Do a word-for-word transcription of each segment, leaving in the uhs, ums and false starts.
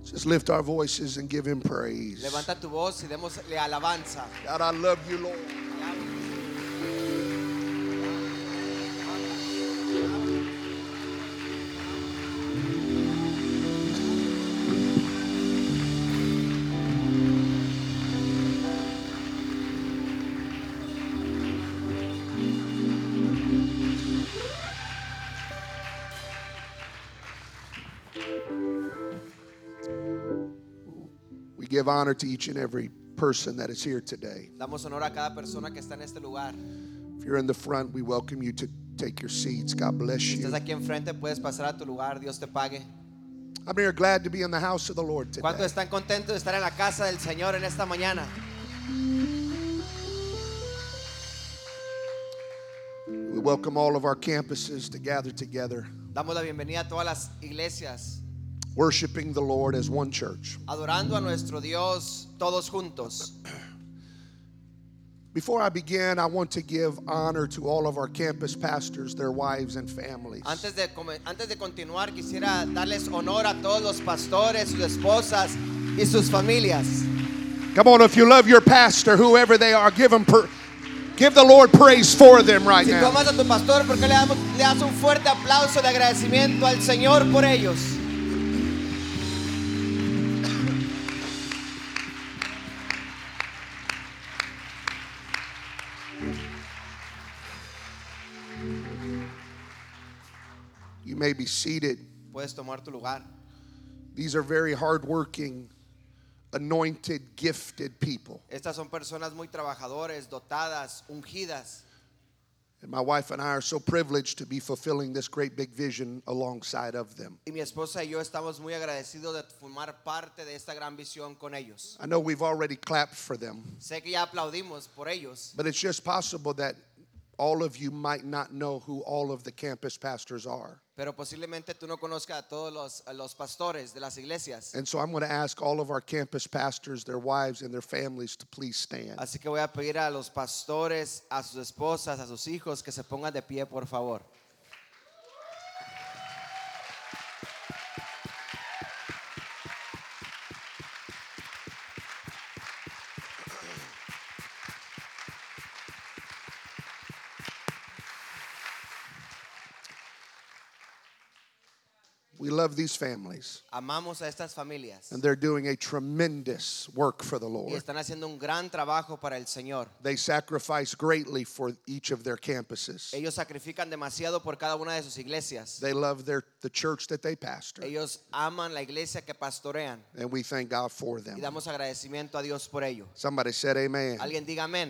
Just lift our voices and give him praise. Levanta tu voz y démosle alabanza. God, I love you, Lord. We give honor to each and every person that is here today. Damos honor a cada persona que está en este lugar. If you're in the front, we welcome you to take your seats. God bless Si you. estás aquí enfrente, puedes pasar a tu lugar. Dios te pague. I'm here glad to be in the house of the Lord ¿Cuántos today. están contentos de estar en la casa del Señor en esta mañana? We welcome all of our campuses to gather together, Damos la bienvenida a todas las iglesias, worshiping the Lord as one church. adorando a nuestro Dios todos juntos. Before I begin, I want to give honor to all of our campus pastors, their wives and families. Antes de, come- antes de continuar, quisiera darles honor a todos los pastores, sus esposas y sus familias. Come on, if you love your pastor, whoever they are, give them per, give the Lord praise for them right Si tú now. amas a tu pastor, ¿por qué le, damos, le das un fuerte aplauso de agradecimiento al Señor por ellos? You may be seated. Puedes tomar tu lugar. These are very hardworking, anointed, gifted people. Estas son personas muy trabajadores, dotadas, ungidas. And my wife and I are so privileged to be fulfilling this great big vision alongside of them. Y mi esposa y yo estamos muy agradecidos de formar parte de esta gran visión con ellos. I know we've already clapped for them, Sé que ya aplaudimos por ellos, but it's just possible that all of you might not know who all of the campus pastors are. pero posiblemente tú no conozcas a todos los, a los pastores de las iglesias. And so I'm going to ask all of our campus pastors, their wives and their families to please stand. Así que voy a pedir a los pastores, a sus esposas, a sus hijos que se pongan de pie, por favor. We love these families, Amamos a estas familias and they're doing a tremendous work for the y Lord. están haciendo un gran trabajo para el Señor. They sacrifice greatly for each of their campuses. Ellos sacrifican demasiado por cada una de sus iglesias. They love their the church that they pastor, Ellos aman la iglesia que pastorean and we thank God for y them. damos agradecimiento a Dios por ello. Somebody said amen. Alguien diga amén.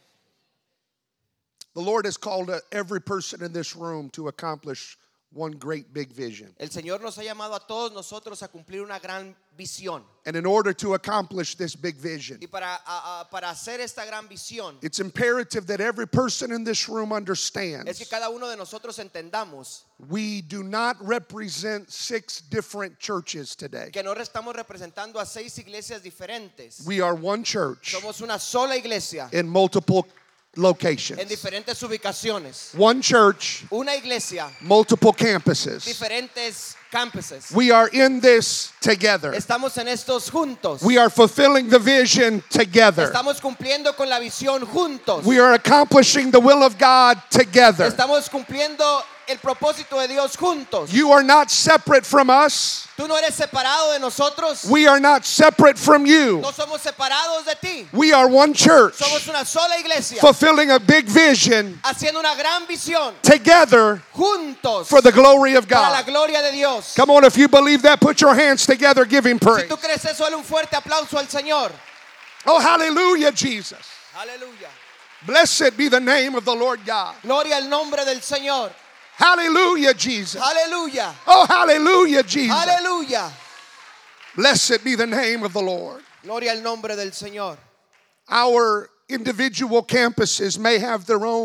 The Lord has called uh, every person in this room to accomplish one great big vision. El Señor nos ha llamado a todos nosotros a cumplir una gran visión. And in order to accomplish this big vision, Y para, a- a- para hacer esta gran visión, it's imperative that every person in this room es que understands cada uno de nosotros entendamos we do not represent six different churches today. que no estamos representando a seis iglesias diferentes. We are one church Somos una sola iglesia in multiple en locations. diferentes ubicaciones. One church, Una iglesia, multiple campuses. diferentes campuses. We are in this together. Estamos en estos juntos. We are fulfilling the vision together. Estamos cumpliendo con la visión juntos. We are accomplishing the will of God together. Estamos cumpliendo el propósito de Dios juntos. You are not separate from us. Tú no eres separado de nosotros. We are not separate from you. No somos separados de ti. We are one church Somos una sola iglesia fulfilling a big vision haciendo una gran visión together juntos for the glory of para la God. gloria de Dios. Come on, if you believe that, put your hands together, give Him Si praise. tú crees eso, dale un fuerte aplauso al Señor. Oh, hallelujah, Jesus. Aleluya. Blessed be the name of the Lord God. Gloria al nombre del Señor. Hallelujah, Jesus. Aleluya. Oh, hallelujah, Jesus. Aleluya. Blessed be the name of the Lord. Gloria al nombre del Señor. Our individual campuses may have their own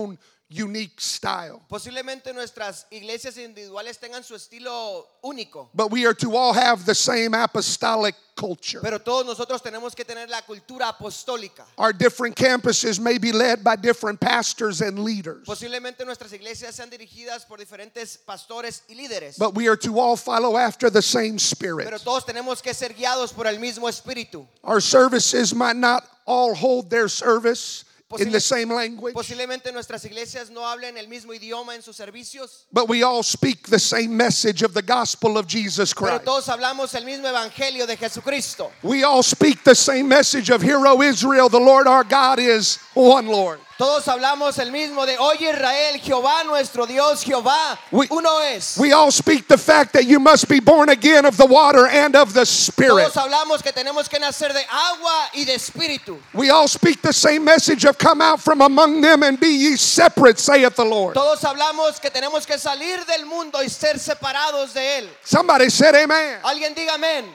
unique style. Posiblemente nuestras iglesias individuales tengan su estilo único. But we are to all have the same apostolic culture. Pero todos nosotros tenemos que tener la cultura apostólica. Our different campuses may be led by different pastors and leaders. Posiblemente nuestras iglesias sean dirigidas por diferentes pastores y líderes. But we are to all follow after the same spirit. Pero todos tenemos que ser guiados por el mismo espíritu. Our services might not all hold their service in the Posible- same language, Posiblemente nuestras iglesias no hablen el mismo idioma en sus servicios, but we all speak the same message of the gospel of Jesus pero Christ. todos hablamos el mismo evangelio de Jesucristo. We all speak the same message of Hear, O Israel, the Lord our God is one Lord. Todos hablamos el mismo de Oye Israel, Jehová nuestro Dios, Jehová We- uno es. We all speak the fact that you must be born again of the water and of the Spirit. Todos hablamos que tenemos que nacer de agua y de espíritu. We all speak the same message of come out from among them and be ye separate, saith the Lord. Todos hablamos que tenemos que salir del mundo y ser separados de él. Somebody said amen. Alguien diga amén.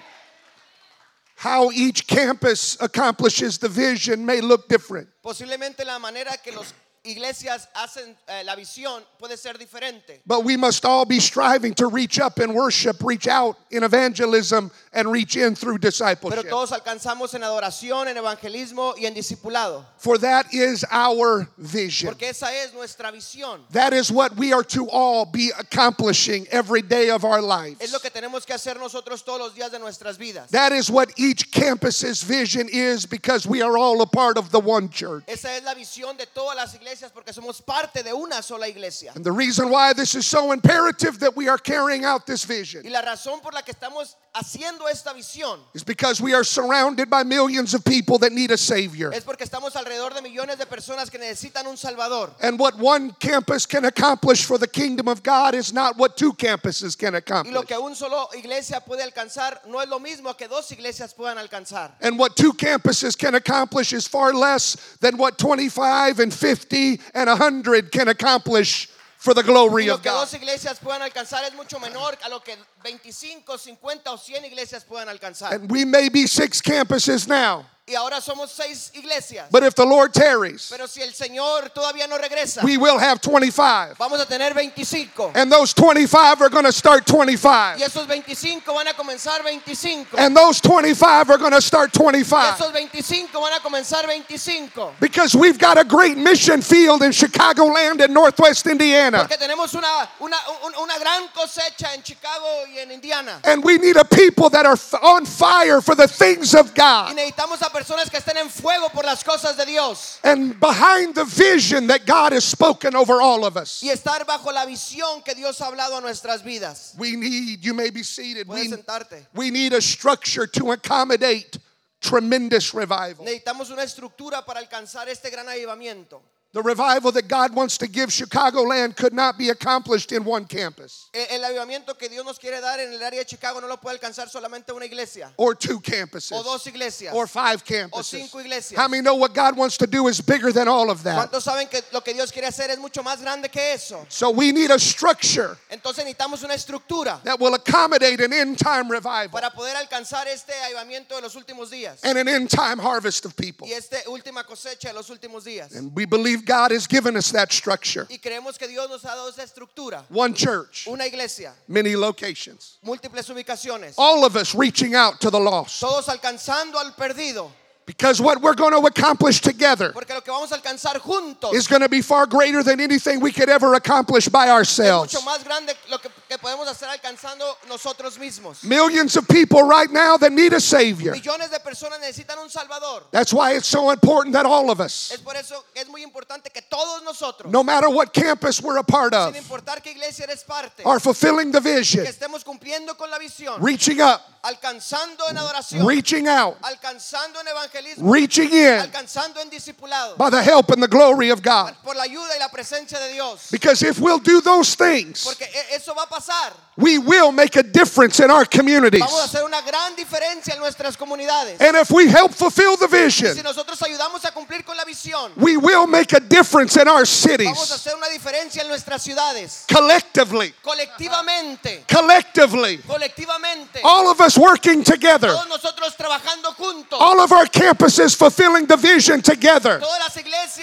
How each campus accomplishes the vision may look different. Posiblemente la manera que las iglesias hacen eh, la visión puede ser diferente. But we must all be striving to reach up in worship, reach out in evangelism, and reach in through Pero discipleship. todos alcanzamos en adoración, en evangelismo y en discipulado. For that is our vision. Porque esa es nuestra visión. That is what we are to all be accomplishing every day of our Es lives. lo que tenemos que hacer nosotros todos los días de nuestras vidas. That is what each campus's vision is, because we are all a part of the one church. Esa es la visión de todas las iglesias porque somos parte de una sola iglesia. And the reason why this is so imperative that we are carrying out this Y vision la razón por la que estamos haciendo esta visión is because we are surrounded by millions of people that need a Savior. es porque estamos alrededor de millones de personas que necesitan un Salvador. And what one campus can accomplish for the kingdom of God is not what two campuses can Y lo accomplish. que un solo iglesia puede alcanzar no es lo mismo que dos iglesias puedan alcanzar. And what two campuses can accomplish is far less than what twenty-five and fifty and one hundred can accomplish for the Y glory lo of que God. dos iglesias puedan alcanzar es mucho menor a lo que veinticinco, cincuenta o cien iglesias puedan alcanzar. And we may be six campuses now, Y ahora somos seis iglesias. but if the Lord tarries, Pero si el Señor todavía no regresa, we will have twenty-five. vamos a tener veinticinco. And those twenty-five are going to start twenty-five. Y esos veinticinco van a comenzar veinticinco. And those twenty-five are going to start Y twenty-five. esos veinticinco van a comenzar veinticinco. Because we've got a great mission field in Chicagoland and Northwest Indiana. Porque tenemos una, una, un- una gran cosecha en Chicago y en Indiana. And we need a people that are f- on fire for the things of Y God. necesitamos a personas que estén en fuego por las cosas de Dios. And behind the vision that God has spoken over all of us. Y estar bajo la visión que Dios ha hablado a nuestras vidas. We need, you may be seated, Puedes we, sentarte. we need a structure to accommodate tremendous revival. Necesitamos una estructura para alcanzar este gran avivamiento. The revival that God wants to give Chicagoland could not be accomplished in one campus El, el avivamiento que Dios nos quiere dar en el área de Chicago no lo puede alcanzar solamente una iglesia, or two campuses o dos iglesias, or five o campuses. cinco iglesias. How many know what God wants to do is bigger than all of that? ¿Cuántos saben que lo que Dios quiere hacer es mucho más grande que eso? So we need a structure Entonces necesitamos una estructura that will accommodate an end time revival para poder alcanzar este avivamiento de los últimos días and an end time harvest of people. y esta última cosecha de los últimos días. And we believe God has given us that structure. Y creemos que Dios nos ha dado esa estructura, One church, una iglesia, many locations. múltiples ubicaciones, All of us reaching out to the lost. todos alcanzando al perdido, Because what we're going to accomplish together porque lo que vamos a alcanzar juntos is going to be far greater than anything we could ever accomplish by es ourselves. mucho más grande lo que, que podemos hacer alcanzando nosotros mismos. Millions of people right now that need a Savior. Millones de personas necesitan un Salvador. That's why it's so important that all of us, Es por eso que es muy importante que todos nosotros, no matter what campus we're a part sin of, importar qué iglesia eres parte, are fulfilling the vision, que estemos cumpliendo con la visión, reaching up, alcanzando en adoración, reaching out, alcanzando en evangelismo, reaching in alcanzando en discipulado, by the help and the glory of God. por la ayuda y la presencia de Dios. Because if we'll do those things, Porque e- eso va a pasar. we will make a difference in our communities. Vamos a hacer una gran diferencia en nuestras comunidades. And if we help fulfill the Y vision, si nosotros ayudamos a cumplir con la visión, we will make a difference in our vamos a cities hacer una diferencia en nuestras ciudades. collectively. Colectivamente, Collectively. colectivamente. All of us working together. Todos nosotros trabajando juntos. All of our campuses fulfilling the vision together. Todas las iglesias cumpliendo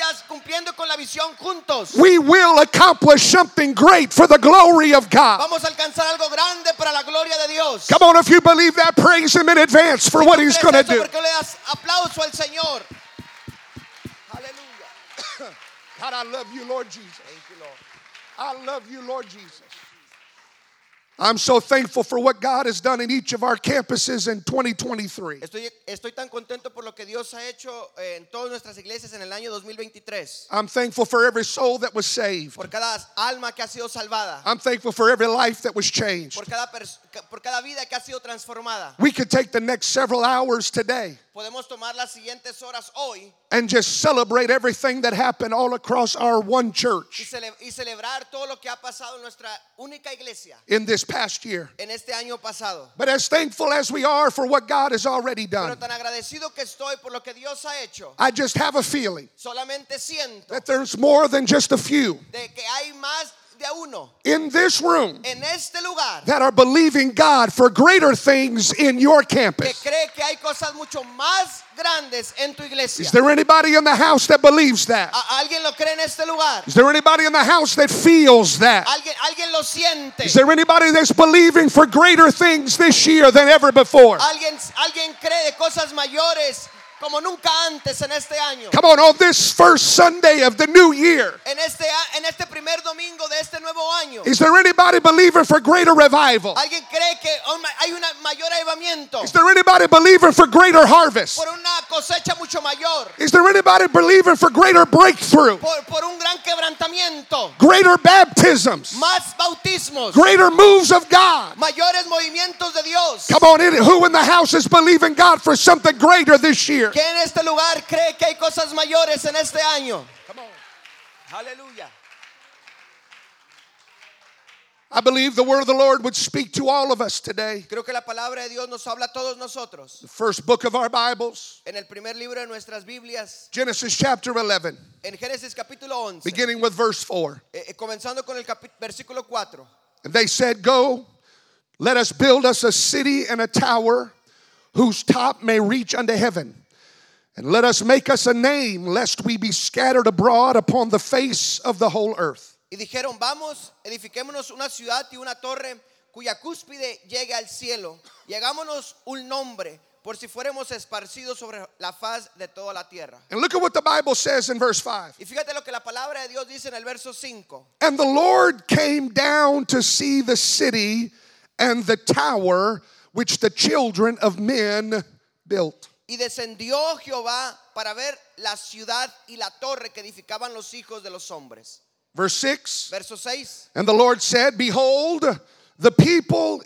cumpliendo con la visión juntos. We will accomplish something great for the glory of God. Vamos a alcanzar algo grande para la gloria de Dios. Come on, if you believe that, praise Him in advance for what He's going to do. ¿Por qué le das aplauso al Señor? Aleluya. God, I love you, Lord Jesus. Thank you, Lord. I love you, Lord Jesus. I'm so thankful for what God has done in each of our campuses in twenty twenty-three. Estoy, estoy tan contento por lo que Dios ha hecho en todas nuestras iglesias en el año dos mil veintitrés. I'm thankful for every soul that was saved. Por cada alma que ha sido salvada. I'm thankful for every life that was changed. Por cada, por cada vida que ha sido transformada. We could take the next several hours today Podemos tomar las siguientes horas hoy and just celebrate everything that happened all across our one y, church cele y celebrar todo lo que ha pasado en nuestra única iglesia in this past year. en este año pasado. But as thankful as we are for what God has already Pero done, tan agradecido que estoy por lo que Dios ha hecho, I just have a feeling solamente siento that there's more than just a few de que hay más de uno in this room en este lugar that are believing God for greater things in your que campus. cree que hay cosas mucho más grandes en tu iglesia. Is there anybody in the house that believes that? ¿A- ¿Alguien lo cree en este lugar? Is there anybody in the house that feels that? ¿Alguien, alguien lo siente? Is there anybody that's believing for greater things this year than ever before? ¿Alguien, alguien cree de cosas mayores como nunca antes en este año? Come on, on this first Sunday of the new year, En este, a- en este primer domingo de este nuevo año. is there anybody believing for greater revival? ¿Alguien cree que un ma- hay un mayor avivamiento? Is there anybody believing for greater harvest? Por una cosecha mucho mayor. Is there anybody believing for greater breakthrough? Por, por un gran quebrantamiento. Greater baptisms? Más bautismos. Greater moves of God? Mayores movimientos de Dios. Come on, in- who in the house is believing God for something greater this year? ¿Quién en este lugar cree que hay cosas mayores en este año? Come on. Aleluya. I believe the word of the Lord would speak to all of us today. Creo que la palabra de Dios nos habla a todos nosotros. The first book of our Bibles, En el primer libro de nuestras Biblias, Genesis chapter eleven, en Génesis capítulo once, beginning with verse four. eh, eh, comenzando con el capi- versículo cuatro. And they said, "Go, let us build us a city and a tower whose top may reach unto heaven. And let us make us a name, lest we be scattered abroad upon the face of the whole earth." Y dijeron, vamos, edifiquémonos una ciudad y una torre cuya cúspide llegue al cielo, y hagámonos un nombre por si fuéramos esparcidos sobre la faz de toda la tierra. And look at what the Bible says in verse five. Y fíjate lo que la palabra de Dios dice en el verso cinco. And the Lord came down to see the city and the tower which the children of men built. Y descendió Jehová para ver la ciudad y la torre que edificaban los hijos de los hombres. Verse six. Verso seis. And the Lord said, "Behold, the people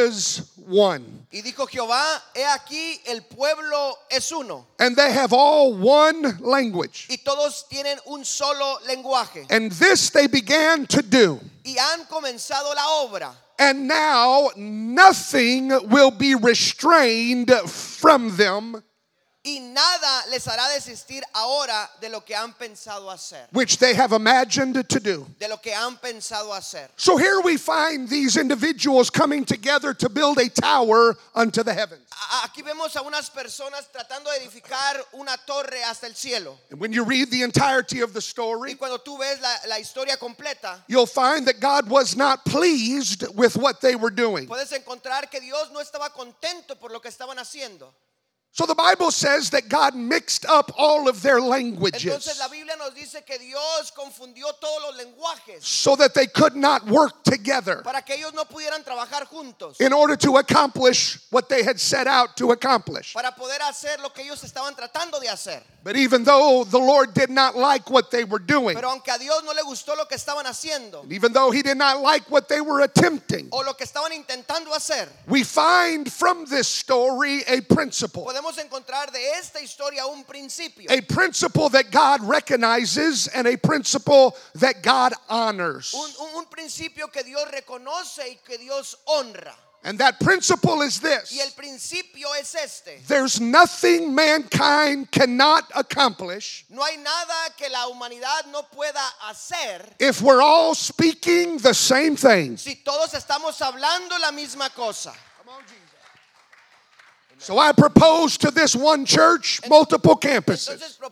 is one, Y dijo Jehová, he aquí el pueblo es uno, and they have all one language. y todos tienen un solo lenguaje. And this they began to do. Y han comenzado la obra. And now nothing will be restrained from them, Y nada les hará desistir ahora de lo que han pensado hacer. which they have imagined to do." De lo que han pensado hacer. So here we find these individuals coming together to build a tower unto the heavens. A- Aquí vemos a unas personas tratando de edificar una torre hasta el cielo. And when you read the entirety of the Y story, cuando tú ves la, la historia completa, you'll find that God was not pleased with what they were doing. puedes encontrar que Dios no estaba contento por lo que estaban haciendo. So the Bible says that God mixed up all of their Entonces languages la Biblia nos dice que Dios confundió todos los lenguajes so that they could not work together para que ellos no pudieran trabajar juntos, in order to accomplish what they had set out to accomplish. para poder hacer lo que ellos estaban tratando de hacer. But even though the Lord did not like what they were doing, Pero aunque a Dios no le gustó lo que estaban haciendo even though He did not like what they were attempting, o lo que estaban intentando hacer, we find from this story a principle. podemos encontrar de esta historia un principio. A principle that God recognizes and a principle that God honors. Un, un, un principio que Dios reconoce y que Dios honra. And that principle is Y el this: principio es este. there's nothing mankind cannot accomplish No hay nada que la humanidad no pueda hacer if we're all speaking the same thing. si todos estamos hablando la misma cosa. So I propose to this one church multiple campuses. Entonces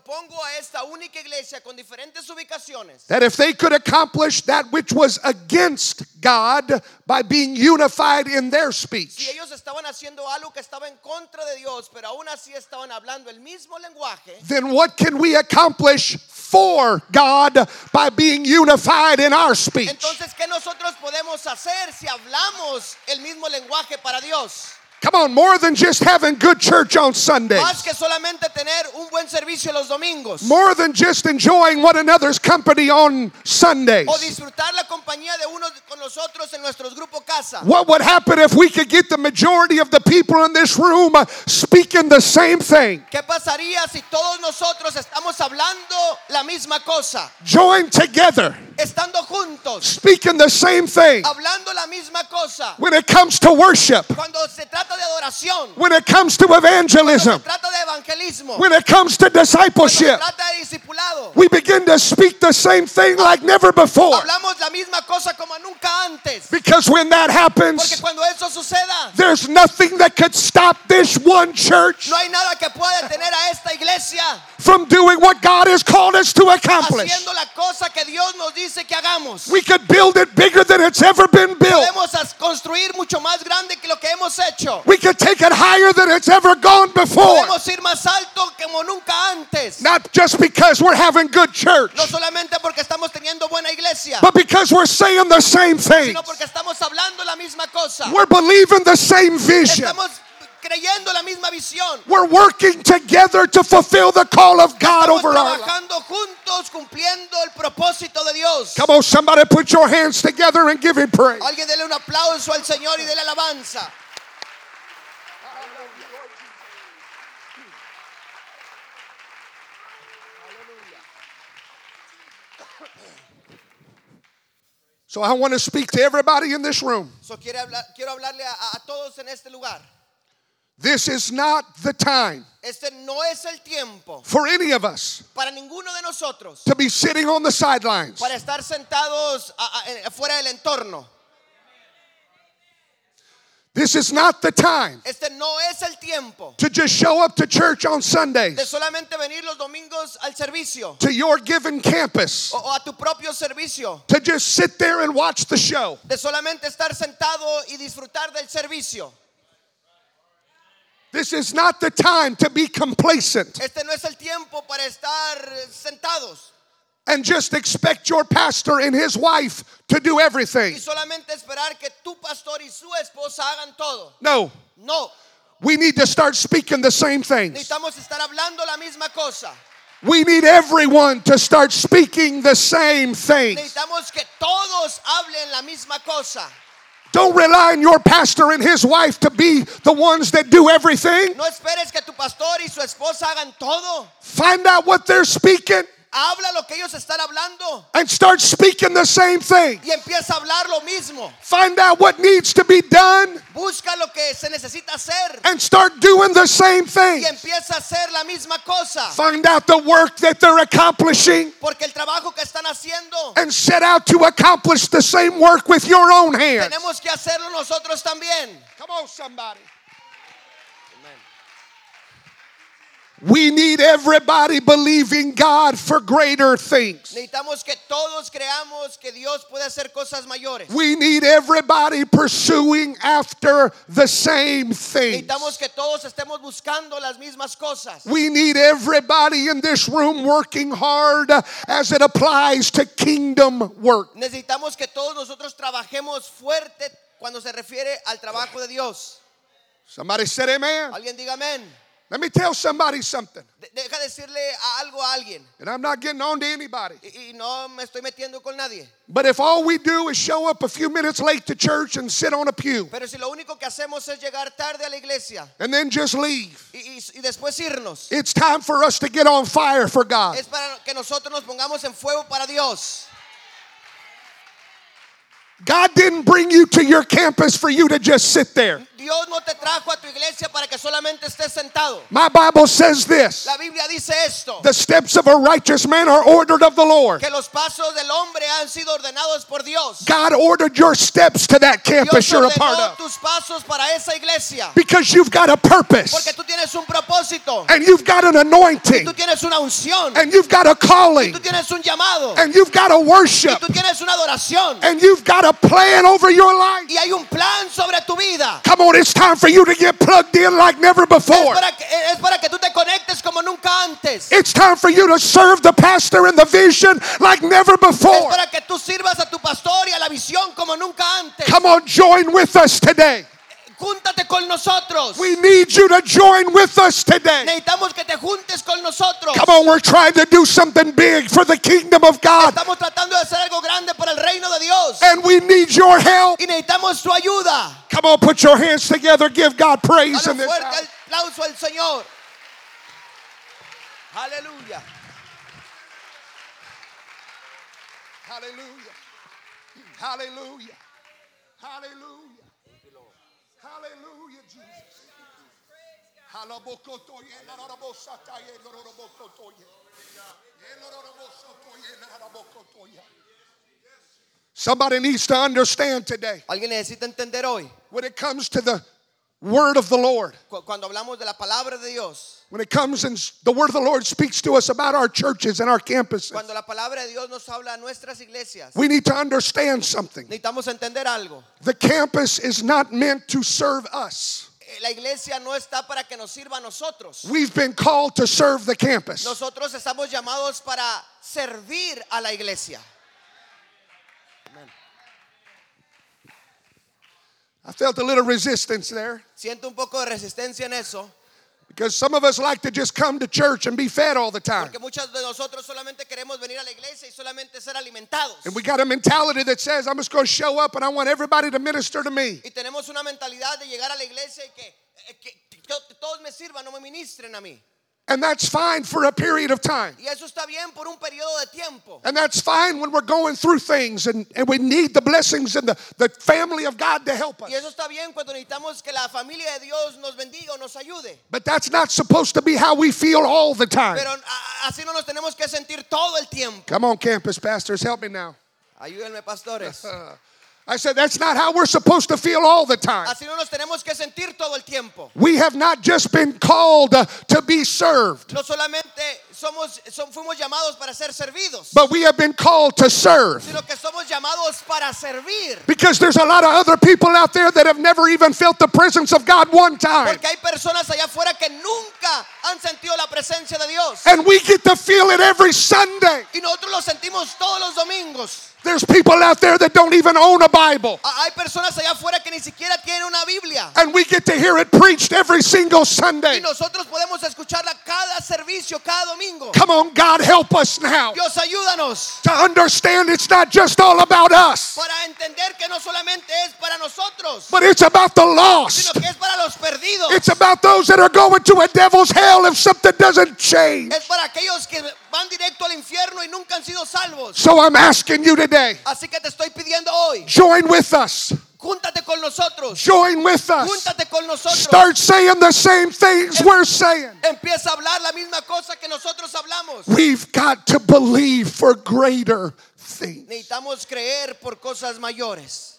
propongo a esta única iglesia con diferentes ubicaciones, that if they could accomplish that which was against God by being unified in their si speech, ellos estaban haciendo algo que estaba en contra de Dios, pero aún así estaban hablando el mismo lenguaje, then what can we accomplish for God by being unified in our speech? entonces, ¿qué nosotros podemos hacer si hablamos el mismo lenguaje para Dios? Come on, more than just having good church on Sundays. Más que solamente tener un buen servicio los domingos, More than just enjoying one another's company on Sundays. o disfrutar la compañía de unos con los otros en nuestros grupos casa. What would happen if we could get the majority of the people in this room uh, speaking the same thing? ¿Qué pasaría si todos nosotros estamos hablando la misma cosa, Join together, estando juntos, speaking the same thing. hablando la misma cosa? When it comes to worship, Cuando se trata de adoración, when it comes to cuando evangelism, se trata de evangelismo, when it comes to cuando se discipleship, trata de discipulado, we begin to speak the same thing like never before. hablamos la misma cosa como nunca antes. Because when that Porque happens, cuando eso suceda, there's nothing that could stop this one church no hay nada que pueda detener a esta iglesia from doing what God has called us to accomplish. haciendo la cosa que Dios nos dice que hagamos. We could build it bigger than it's ever been built. Podemos as- construir mucho más grande que lo que hemos hecho. We could take it higher than it's ever gone before. Podemos ir más alto como nunca antes. Not just because we're having good church, No solamente porque estamos teniendo buena iglesia, but because we're saying the same thing. sino porque estamos hablando la misma cosa. We're believing the same vision. Estamos creyendo la misma visión. We're working together to fulfill the call of God Estamos over our lives. trabajando juntos cumpliendo el propósito de Dios. Come on, somebody put your hands together and give him praise. Alguien dele un aplauso al Señor y dele alabanza. So I want to speak to everybody in this room. So, quiero, hablar, quiero hablarle a, a todos en este lugar. This is not the time Este no es el tiempo for any of us para ninguno de nosotros to be sitting on the sidelines. para estar sentados a, a, fuera del entorno. This is not the time Este no es el tiempo to just show up to church on de Sundays, solamente venir los domingos al servicio to your given campus, o, o a tu propio servicio, to just sit there and watch the show. de solamente estar sentado y disfrutar del servicio. This is not the time to be complacent Este no es el tiempo para estar sentados and just expect your pastor and his wife to do everything. y solamente esperar que tu pastor y su esposa hagan todo. No, No, we need to start speaking the same things. necesitamos estar hablando la misma cosa. We need everyone to start speaking the same things. Necesitamos que todos hablen la misma cosa. Don't rely on your pastor and his wife to be the ones that do everything. No esperes que tu pastor y su esposa hagan todo. Find out what they're speaking Habla lo que ellos están hablando and start speaking the same thing. y empieza a hablar lo mismo. Find out what needs to be done Busca lo que se necesita hacer and start doing the same thing. y empieza a hacer la misma cosa. Find out the work that they're accomplishing Porque el trabajo que están haciendo and set out to accomplish the same work with your own hands. tenemos que hacerlo nosotros también. Come on, somebody. We need everybody believing God for greater things. Necesitamos que todos creamos que Dios puede hacer cosas mayores. We need everybody pursuing after the same things. Necesitamos que todos estemos buscando las mismas cosas. We need everybody in this room working hard as it applies to kingdom work. Necesitamos que todos nosotros trabajemos fuerte cuando se refiere al trabajo de Dios. Somebody said amen. Alguien diga amén. Let me tell somebody something. De- deja decirle a algo a alguien. And I'm not getting on to anybody. Y, y no me estoy metiendo con nadie. But if all we do is show up a few minutes late to church and sit on a pew Pero si lo único que hacemos es llegar tarde a la iglesia and then just leave, y, y, y después irnos, it's time for us to get on fire for God. es para que nosotros nos pongamos en fuego para Dios. God didn't bring you to your campus for you to just sit there. Dios no te trajo a tu iglesia para que solamente estés sentado. My Bible says this. La Biblia dice esto. The steps of a righteous man are ordered of the Lord. Que los pasos del hombre han sido ordenados por Dios. God ordered your steps to that campus Dios you're a part ordenó of. tus pasos para esa iglesia. Because you've got a purpose. Porque tú tienes un propósito. And you've got an anointing. Tú tienes una unción. And you've got a calling. Tú tienes un llamado. And you've got a worship. Tú tienes una adoración. And you've got a plan over your life. Y hay un plan sobre tu vida. Come on, it's time for you to get plugged in like never before. Es para que, es para que tú te conectes como nunca antes. It's time for you to serve the pastor and the vision like never Es before. para que tú sirvas a tu pastor y a la visión como nunca antes. Come on, join with us today. Júntate con nosotros. We need you to join with us today. Necesitamos que te juntes con nosotros. Come on, we're trying to do something big for the kingdom of God. Estamos tratando de hacer algo grande para el reino de Dios. And we need your help. Y necesitamos tu ayuda. Come on, put your hands together. Give God praise Dale in un this fuerte house. aplauso al Señor. Aleluya. Hallelujah. Hallelujah. Hallelujah. Hallelujah, Jesus. Somebody needs to understand today Alguien necesita entender hoy, when it comes to the word of the Lord. cu- cuando hablamos de la palabra de Dios, When it comes and the word of the Lord speaks to us about our churches and our campuses. cuando la palabra de Dios nos habla a nuestras iglesias, We need to understand something. necesitamos entender algo. The campus is not meant to serve us. Eh, La iglesia no está para que nos sirva a nosotros. We've been called to serve the campus. Nosotros estamos llamados para servir a la iglesia. I felt a little resistance there Siento un poco de resistencia en eso, because some of us like to just come to church and be fed all the time. porque muchos de nosotros solamente queremos venir a la iglesia y solamente ser alimentados. And we got a mentality that says, I'm just going to show up and I want everybody to minister to me. Y tenemos una mentalidad de llegar a la iglesia y que, eh, que, que todos me sirvan, no me ministren a mí. And that's fine for a period of time. Y eso está bien por un periodo de tiempo. And that's fine when we're going through things and, and we need the blessings and the, the family of God to help us. Y eso está bien cuando necesitamos que la familia de Dios nos bendiga o nos ayude. But that's not supposed to be how we feel all the time. Pero a- así no nos tenemos que sentir todo el tiempo. Come on, campus pastors, help me now. Ayúdenme, pastores. I said, that's not how we're supposed to feel all the time. Así no nos tenemos que sentir todo el tiempo. We have not just been called uh, to be served, No solamente somos, som- fuimos llamados para ser servidos, but we have been called to serve. sino que somos llamados para servir. Because there's a lot of other people out there that have never even felt the presence of God one time. Porque hay personas allá afuera que nunca han sentido la presencia de Dios. And we get to feel it every Sunday. Y nosotros lo sentimos todos los domingos. There's people out there that don't even own a Bible. Ah, Hay personas allá afuera que ni siquiera tienen una Biblia. And we get to hear it preached every single Sunday. Y nosotros podemos escucharla cada servicio, cada domingo. Come on, God, help us now Dios, ayúdanos to understand it's not just all about us, para entender que no solamente es para nosotros, but it's about the lost. sino que es para los perdidos. It's about those that are going to a devil's hell if something doesn't change. Es para aquellos que van directo al infierno y nunca han sido salvos. So I'm asking you today, Así que te estoy pidiendo hoy, join with us. júntate con nosotros. Join with us. Júntate con nosotros. Start saying the same things we're saying. Empieza a hablar la misma cosa que nosotros hablamos. We've got to believe for greater things. Necesitamos creer por cosas mayores.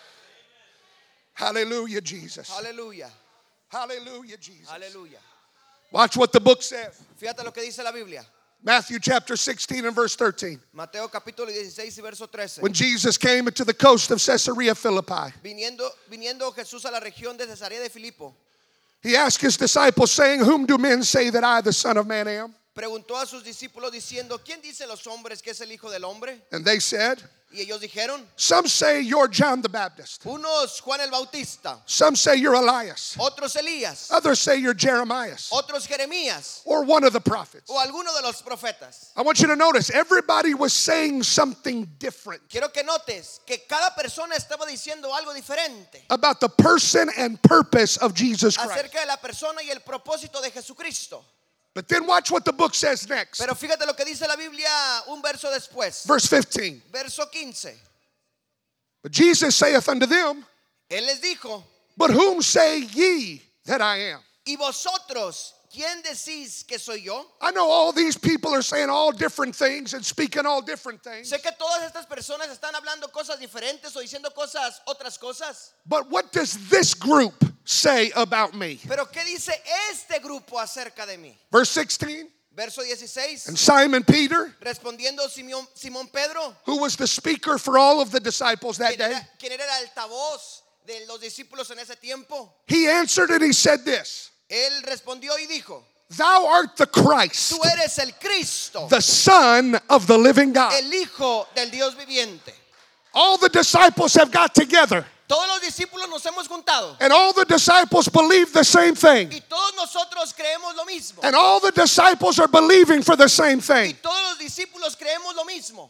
Hallelujah, Jesus. Aleluya. Hallelujah, Jesus. Aleluya. Watch what the book says. Fíjate lo que dice la Biblia. Matthew chapter sixteen and verse thirteen. Mateo capítulo dieciséis y verso trece. When Jesus came into the coast of Caesarea Philippi, Viniendo, viniendo Jesús a la región de Cesarea de Filipo, he asked his disciples, saying, Whom do men say that I, the Son of Man, am? preguntó a sus discípulos diciendo, ¿quién dicen los hombres que es el Hijo del Hombre? And they said, Y ellos dijeron, Some say you're John the Baptist. unos Juan el Bautista, Some say you're Elias. otros Elías, Others say you're Jeremiah otros Jeremías or one of the prophets. o alguno de los profetas. I want you to notice everybody was saying something different Quiero que notes que cada persona estaba diciendo algo diferente about the person and purpose of Jesus Christ. acerca de la persona y el propósito de Jesucristo. But then watch what the book says next. Pero fíjate lo que dice la Biblia un verso después. Verse fifteen. Verso quince. But Jesus saith unto them, Él les dijo, But whom say ye that I am? ¿Y vosotros quién decís que soy yo? I know all these people are saying all different things and speaking all different things. Sé que todas estas personas están hablando cosas diferentes o diciendo cosas, otras cosas. But what does this group say about me? Pero ¿qué dice este grupo acerca de mí? Verse sixteen. Verso dieciséis. And Simon Peter, Respondiendo Simón, Simón Pedro, who was the speaker for all of the disciples that quien day, era, quien era el altavoz de los discípulos en ese tiempo, he answered and he said this: él respondió y dijo: Thou art the Christ, tú eres el Cristo, the Son of the living God. el Hijo del Dios viviente. All the disciples have got together, Todos los discípulos nos hemos juntado and all the disciples believe the same thing. y todos nosotros creemos lo mismo. And all the disciples are believing for the same Y thing. todos los discípulos creemos lo mismo.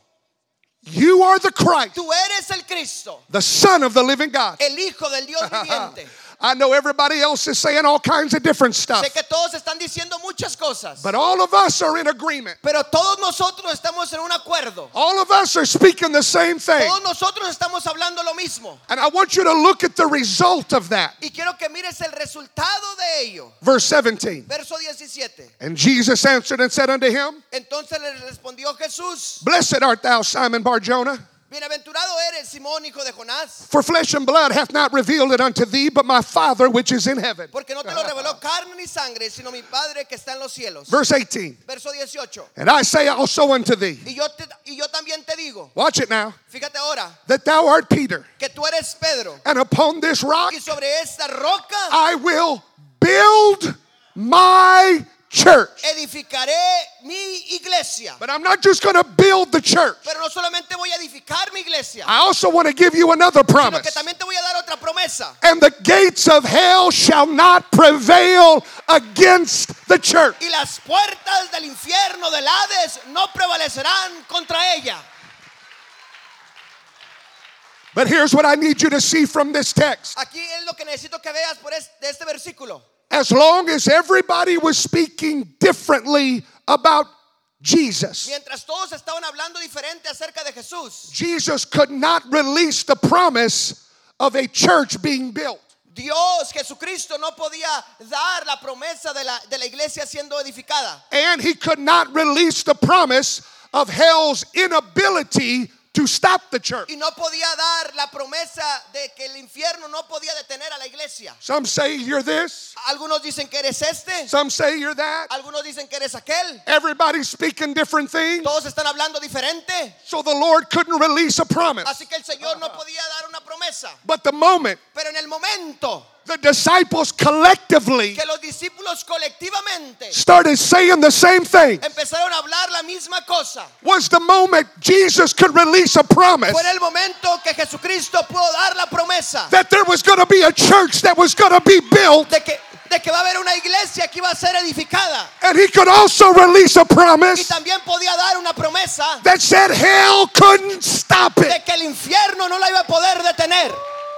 You are the Christ, Tú eres el Cristo, the Son of the living God. el Hijo del Dios viviente. I know everybody else is saying all kinds of different stuff, Sé que todos están diciendo muchas cosas, but all of us are in agreement. pero todos nosotros estamos en un acuerdo. All of us are speaking the same thing. Todos nosotros estamos hablando lo mismo. And I want you to look at the result of that. Y quiero que mires el resultado de ello. Verse seventeen. Verso diecisiete. And Jesus answered and said unto him, Entonces le respondió Jesús: Blessed art thou, Simon Bar-Jonah, Bienaventurado eres, Simón, hijo de Jonás, for flesh and blood hath not revealed it unto thee, but my Father which is in heaven. porque no te lo reveló carne ni sangre, sino mi Padre que está en los cielos. Verse eighteen. Verso dieciocho. And I say also unto thee, Y yo, te- y yo también te digo, watch it now, fíjate ahora, that thou art Peter, que tú eres Pedro, and upon this rock y sobre esta roca I will build my church. edificaré mi iglesia. But I'm not just going to build the church. Pero no solamente voy a edificar mi iglesia, I also want to give you another sino que promise. también te voy a dar otra promesa. And the gates of hell shall not prevail against the church. Y las puertas del infierno del Hades no prevalecerán contra ella. But here's what I need you to see from this text. Aquí es lo que necesito que veas por este, de este versículo. As long as everybody was speaking differently about Jesus, Mientras todos estaban hablando diferente acerca de Jesús, Jesus could not release the promise of a church being built. Dios, Jesucristo, no podía dar la promesa de la, de la iglesia siendo edificada. And he could not release the promise of hell's inability to stop the church. Y no podía dar la promesa de que el infierno no podía detener a la iglesia. Some say you're this, Algunos dicen que eres este, some say you're that. algunos dicen que eres aquel. Everybody's speaking different things. Todos están hablando diferente. So the Lord couldn't release a promise. Así que el Señor no podía dar una promesa. But the moment Pero en el momento the disciples collectively que los discípulos colectivamente started saying the same thing empezaron a hablar la misma cosa, was the moment Jesus could release a promise fue en el momento que Jesucristo pudo dar la promesa that there was going to be a church that was going to be built, de que, de que va a haber una iglesia que iba a ser edificada. and he could also release a Y promise también podía dar una promesa that said hell couldn't stop it. de que el infierno no la iba a poder detener.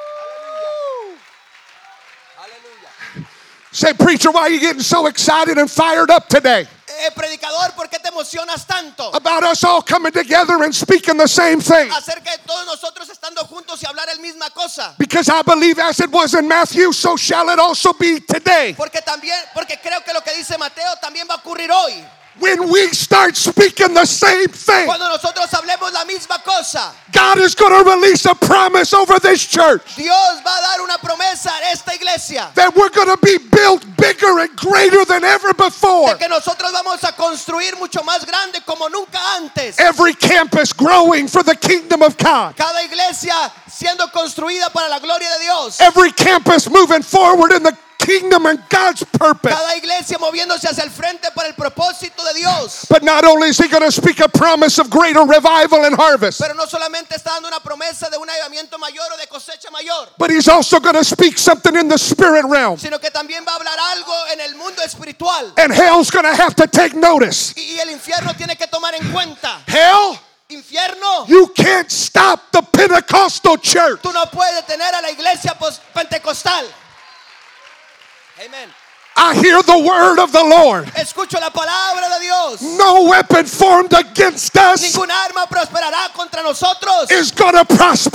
Say, preacher, why are you getting so excited and fired up today Eh, predicador, ¿por qué te emocionas tanto about us all coming together and speaking the same thing? acerca de todos nosotros estando juntos y hablar el misma cosa? Because I believe as it was in Matthew, so shall it also be today. Porque también, porque creo que lo que dice Mateo también va a ocurrir hoy. When we start speaking the same thing, Cuando nosotros hablemos la misma cosa, God is going to release a promise over this church Dios va a dar una promesa a esta iglesia that we're going to be built bigger and greater than ever before. de que nosotros vamos a construir mucho más grande como nunca antes. Every campus growing for the kingdom of God. Cada iglesia siendo construida para la gloria de Dios. Every campus moving forward in the kingdom and God's purpose. Cada iglesia moviéndose hacia el frente para el propósito de Dios. But not only is he going to speak a promise of greater revival and harvest, Pero no solamente está dando una promesa de un avivamiento mayor o de cosecha mayor, but he's also going to speak something in the spirit realm. sino que también va a hablar algo en el mundo espiritual. And hell's going to have to take notice. Y el infierno tiene que tomar en cuenta. Hell, Infierno, you can't stop the Pentecostal church. tú no puedes detener a la iglesia pos- pentecostal. Amen. I hear the word of the Lord. Escucho la palabra de Dios. No weapon formed against us Ningún arma prosperará contra nosotros. is going to prosper.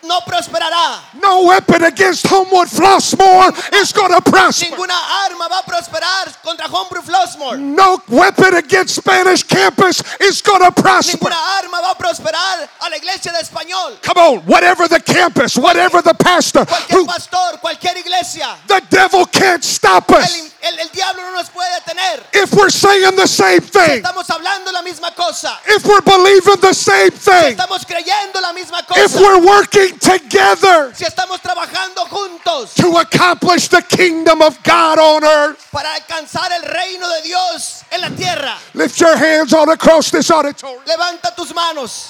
no prosperará. No weapon against Homewood Flossmoor is going to prosper. Ninguna arma va a prosperar contra Homebrew Flossmoor. No weapon against Spanish Campus is going to prosper. Ninguna arma va a prosperar a la iglesia de español. Come on, whatever the campus, whatever the pastor, Cualquier who, pastor, cualquier iglesia. the devil can't stop El, us el, el diablo no nos puede detener. if we're saying the same thing, Estamos hablando la misma cosa. if we're believing the same thing, Estamos creyendo la misma if cosa. we're working together Si estamos trabajando juntos to accomplish the kingdom of God on earth. para alcanzar el reino de Dios en la tierra. Lift your hands all across this auditorium. Levanta tus manos.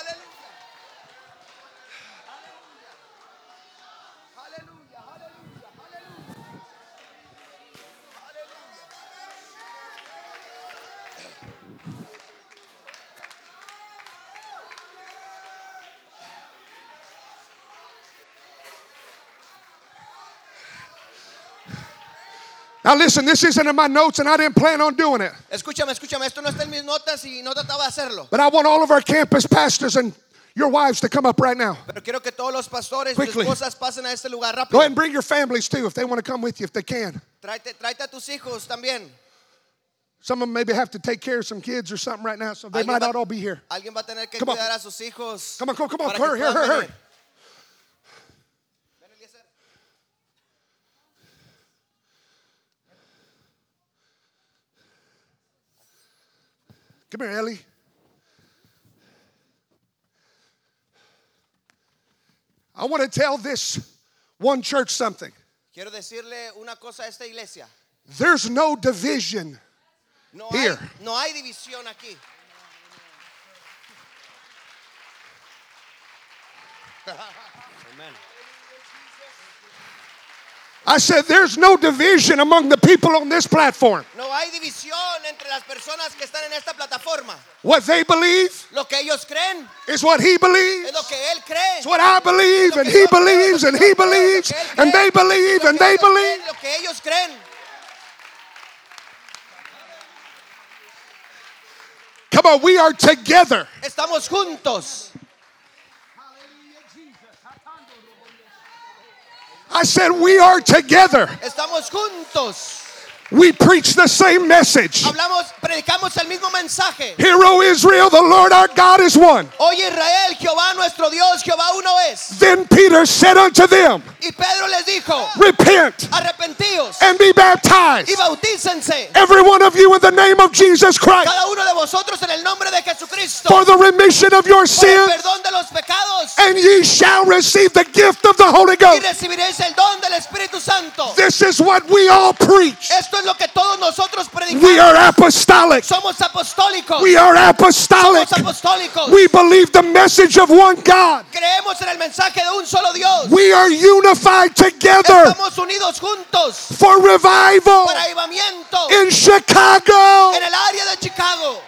Now listen, this isn't in my notes and I didn't plan on doing it. Escúchame, escúchame. Esto no está en mis notas y no trataba de hacerlo. But I want all of our campus pastors and your wives to come up right now. Pero quiero que todos los pastores y sus Quickly. esposas pasen a este lugar Go rápido. ahead and bring your families too if they want to come with you, if they can. Tráete, tráete a tus hijos también. Some of them maybe have to take care of some kids or something right now, so they Alguien might va- not all be here. Alguien va a tener que Come on. cuidar a sus hijos. Come on, come on, come on. para que Hurry, hurry, puedan hurry, hurry. venir. Ven, Eliezer. Come here, Ellie. I want to tell this one church something. Quiero decirle una cosa a esta iglesia. There's no division No here. hay, no hay división aquí. Amen. I said there's no division among the people on this platform. No hay división entre las personas que están en esta plataforma. What they believe Lo que ellos creen is what he believes. es lo que él cree. It's what I believe, and he believes, and he believes, and they believe, and they believe. Lo que ellos creen. Come on, we are together. Estamos juntos. I said we are together. Estamos juntos. We preach the same message. Hablamos, predicamos el mismo mensaje. Hear, O Israel, the Lord our God is one. Oye Israel, Jehová nuestro Dios, Jehová uno es. Then Peter said unto them, Y Pedro les dijo, repent arrepentíos and be baptized, y bautícense. every one of you in the name of Jesus Christ, Cada uno de vosotros en el nombre de Jesucristo. for the remission of your Por el sins, perdón de los pecados. and ye shall receive the gift of the Holy Y Ghost. recibiréis el don del Espíritu Santo. This is what we all preach. Esto es lo que todos nosotros predicamos. We are apostolic. Somos apostólicos. We are apostolic. Somos apostólicos. We believe the message of one God. Creemos en el mensaje de un solo Dios. We are unified together Estamos unidos juntos for revival para avivamiento in Chicago. en el área de Chicago.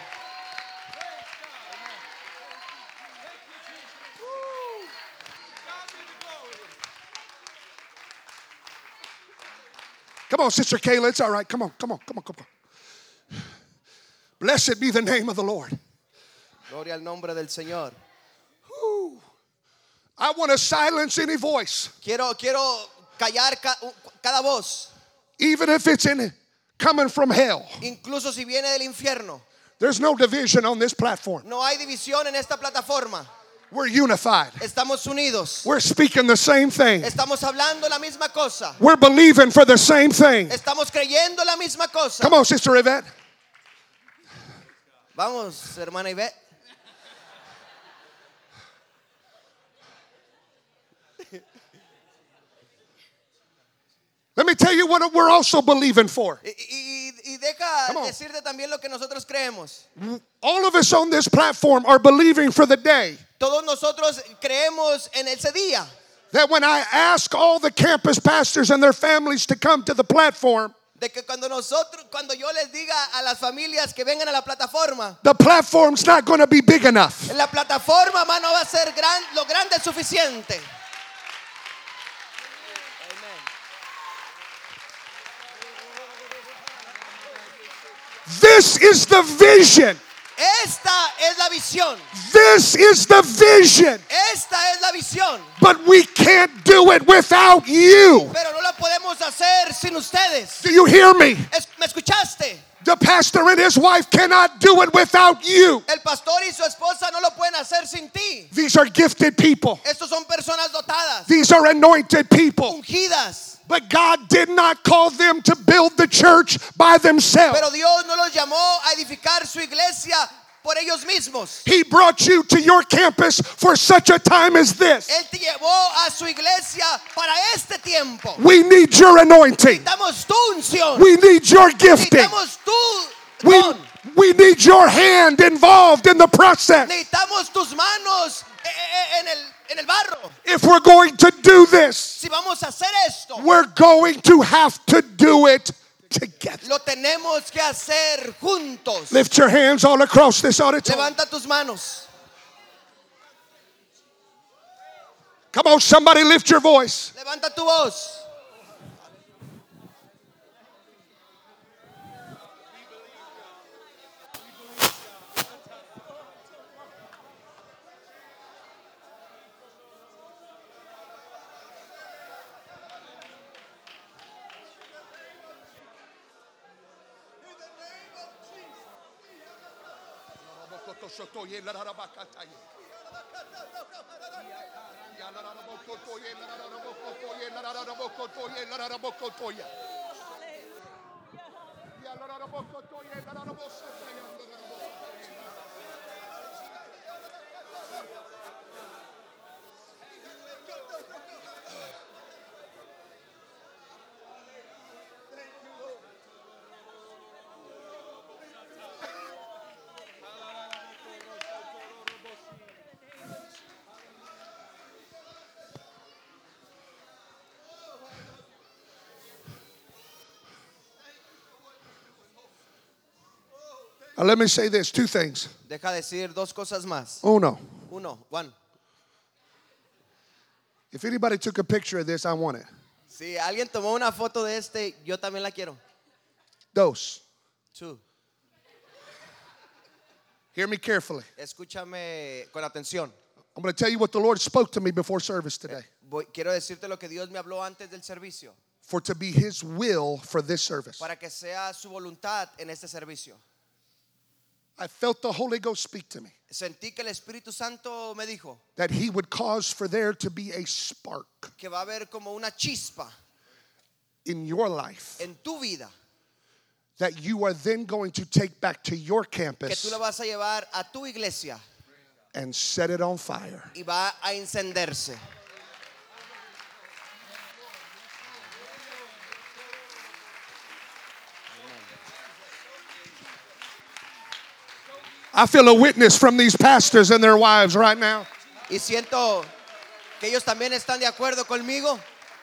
Come on, Sister Kayla, it's all right. Come on, come on, come on, come on. Blessed be the name of the Lord. Gloria al nombre del Señor. Whew. I want to silence any voice, Quiero, quiero callar ca- cada voz, even if it's in coming from hell. incluso si viene del infierno. There's no division on this platform. No hay división en esta plataforma. We're unified. Estamos unidos. We're speaking the same thing. Estamos hablando la misma cosa. We're believing for the same thing. Estamos creyendo la misma cosa. Come on, Sister Yvette. Vamos, hermana Ivette. Let me tell you what we're also believing for. Y, y- y deja Come on. decirte también lo que nosotros creemos. All of us on this platform are believing for the day Todos nosotros creemos en ese día. that when I ask all the campus pastors and their families to come to the platform, De que cuando nosotros, cuando yo les diga a las familias que vengan a la plataforma, the platform's not going to be big enough. la plataforma ma, no va a ser gran, lo grande suficiente. This is the vision Esta es la visión. This is the vision. Esta es la visión. But we can't do it without you. Pero no la podemos hacer sin ustedes. Do you hear me? Es- ¿Me escuchaste? The pastor and his wife cannot do it without you. El pastor y su esposa no lo pueden hacer sin ti. These are gifted people. Estos son personas dotadas, These are anointed people. ungidas. But God did not call them to build the church by themselves. Pero Dios no los llamó a edificar su iglesia por ellos mismos. He brought you to your campus for such a time as this. Él te llevó a su iglesia para este tiempo. We need your anointing. Necesitamos tu unción. We need your gifting. Necesitamos tu We, don. we need your hand involved in the process. Necesitamos tus manos eh, eh, en el, en el barro. If we're going to do this, Si vamos a hacer esto, we're going to have to do it together. lo tenemos que hacer juntos. Lift your hands all across this auditorium. Levanta tus manos. Come on, somebody lift your voice. Levanta tu voz. Now let me say this, two things. Deja decir dos cosas más. Uno, Uno, one. if anybody took a picture of this, I want it. Si alguien tomó una foto de este, yo también la quiero. Dos, Two. hear me carefully. Escúchame con atención. I'm going to tell you what the Lord spoke to me before service today. Voy- quiero decirte lo que Dios me habló antes del servicio, For to be His will for this service. para que sea su voluntad en este servicio. I felt the Holy Ghost speak to me. Sentí que el Espíritu Santo me dijo That He would cause for there to be a spark que va a haber como una chispa in your life en tu vida that you are then going to take back to your que tú campus la vas a llevar a tu iglesia and set it on fire. y va a encenderse. I feel a witness from these pastors and their wives right now. Y siento que ellos también están de acuerdo conmigo.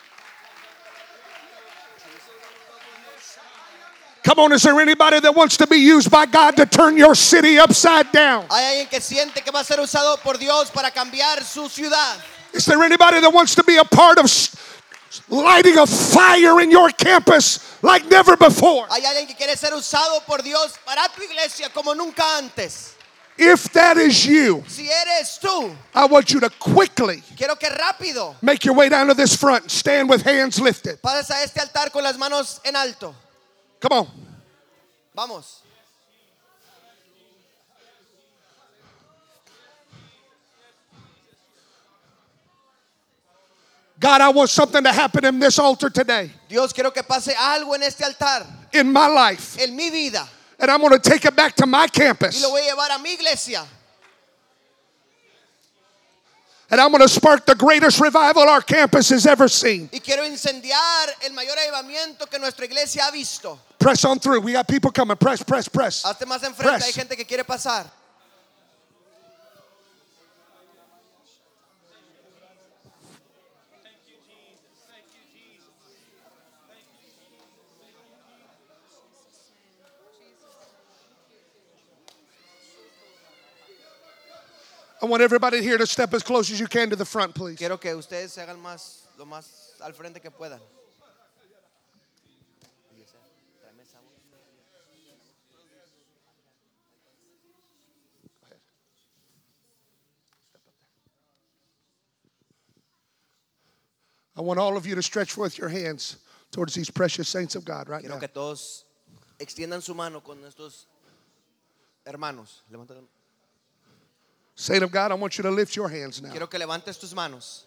Come on, is there anybody that wants to be used by God to turn your city upside down? Hay alguien que siente que va a ser usado por Dios para cambiar su ciudad. Is there anybody that wants to be a part of s- lighting a fire in your campus like never before? Hay alguien que quiere ser usado por Dios para tu iglesia como nunca antes. If that is you, Si eres tú, I want you to quickly quiero que rápido make your way down to this front and stand with hands lifted. pases a este altar con las manos en alto. Come on. Vamos. God, I want something to happen in this altar today, Dios, quiero que pase algo en este altar, in my life. en mi vida, And I'm going to take it back to my y campus. lo voy a llevar a mi iglesia. And I'm going to spark the greatest revival our campus has ever seen. Y quiero incendiar el mayor avivamiento que nuestra iglesia ha visto. Press on through. We got people coming. Press, press, press. Hazte más enfrente, Press. hay gente que quiere pasar. I want everybody here to step as close as you can to the front, please. Quiero que ustedes se hagan más, lo más al frente que puedan. I want all of you to stretch forth your hands towards these precious saints of God right Quiero now. que todos extiendan su mano con estos hermanos. Levanta la- Saint of God, I want you to lift your hands now. Quiero que levantes tus manos.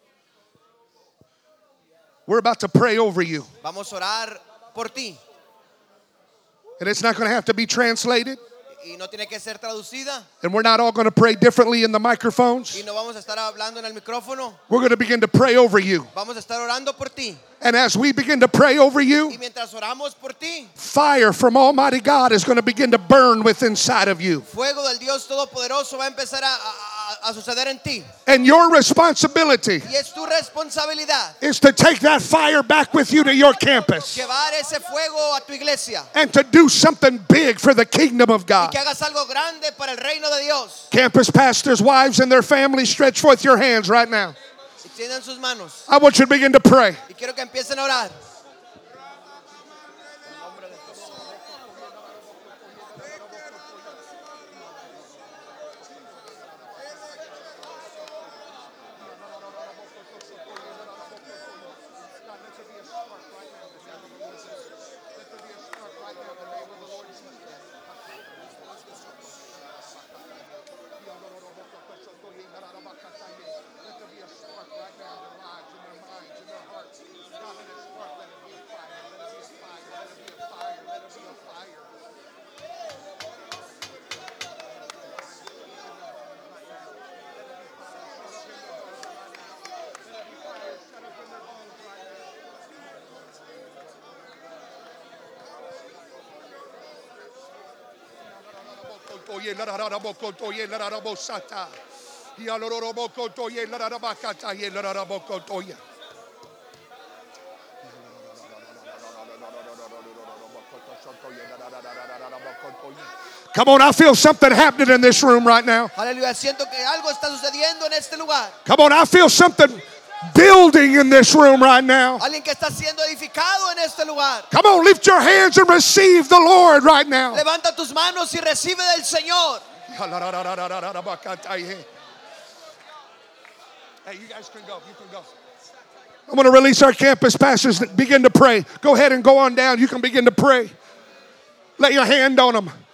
We're about to pray over you. Vamos a orar por ti. And it's not going to have to be translated. Y no tiene que ser traducida. And we're not all going to pray differently in the microphones. Y no vamos a estar hablando en el micrófono. We're going to begin to pray over you. Vamos a estar orando por ti. And as we begin to pray over Y you, mientras oramos por ti, fire from Almighty God is going to begin to burn within inside of you. fuego del Dios Todopoderoso va a empezar a, a- a suceder en ti. And your responsibility Y es tu responsabilidad is to take that fire back with you to your campus llevar ese fuego a tu iglesia. and to do something big for the kingdom of Y God. que hagas algo grande para el reino de Dios. Campus pastors, wives, and their families, stretch forth your hands right now. Extiendan sus manos. I want you to begin to pray. Y quiero que empiecen a orar. Come on, I feel something happening in this room right now. Aleluya, siento que algo está sucediendo en este lugar. Come on, I feel something building in this room right now. Alguien que está siendo edificado en este lugar. Come on, lift your hands and receive the Lord right now. Levanta tus manos y recibe del Señor. Hey, you guys can go. You can go. I'm going to release our campus pastors that begin to pray. Go ahead and go on down. You can begin to pray. Lay your hand on them.